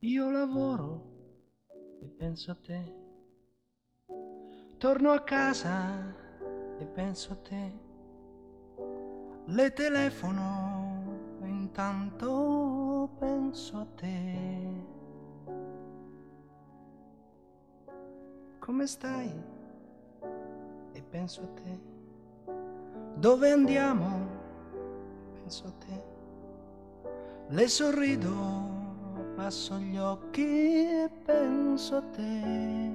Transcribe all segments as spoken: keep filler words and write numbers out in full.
Io lavoro e penso a te, torno a casa e penso a te, le telefono e intanto penso a te. Come stai? E penso a te. Dove andiamo? Penso a te. Le sorrido, passo gli occhi e penso a te.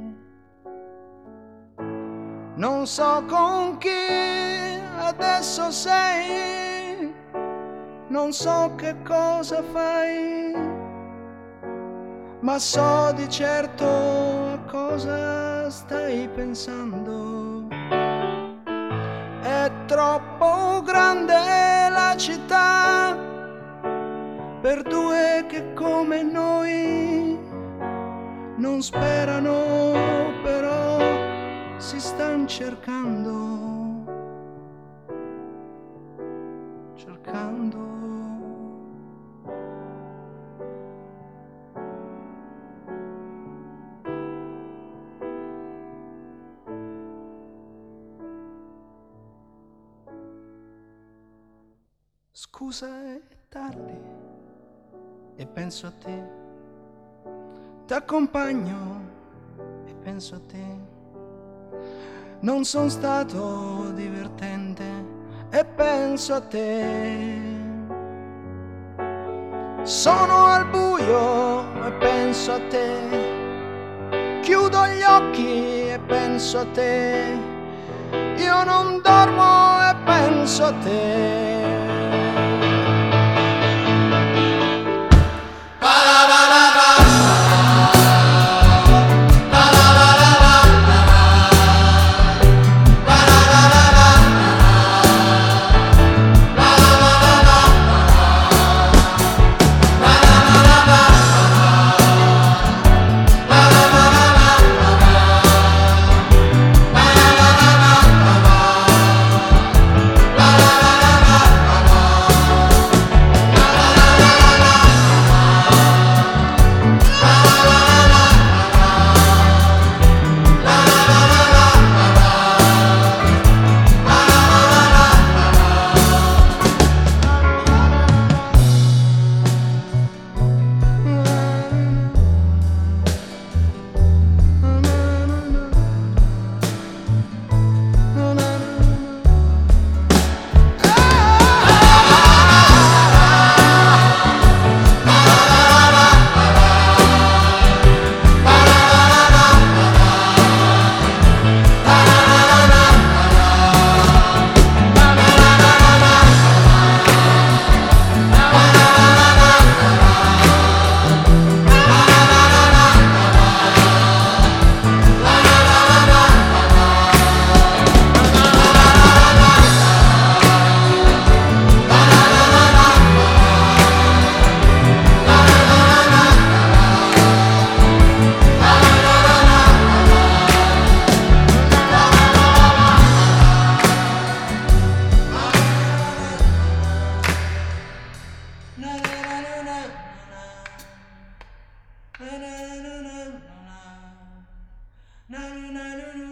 Non so con chi adesso sei, non so che cosa fai, ma so di certo a cosa stai pensando. È troppo grande la città per due che come noi non sperano, però si stan cercando, cercando. Scusa, è tardi e penso a te, t'accompagno e penso a te, non son stato divertente e penso a te, sono al buio e penso a te, chiudo gli occhi e penso a te, io non dormo e penso a te. Na na na na na na na na na na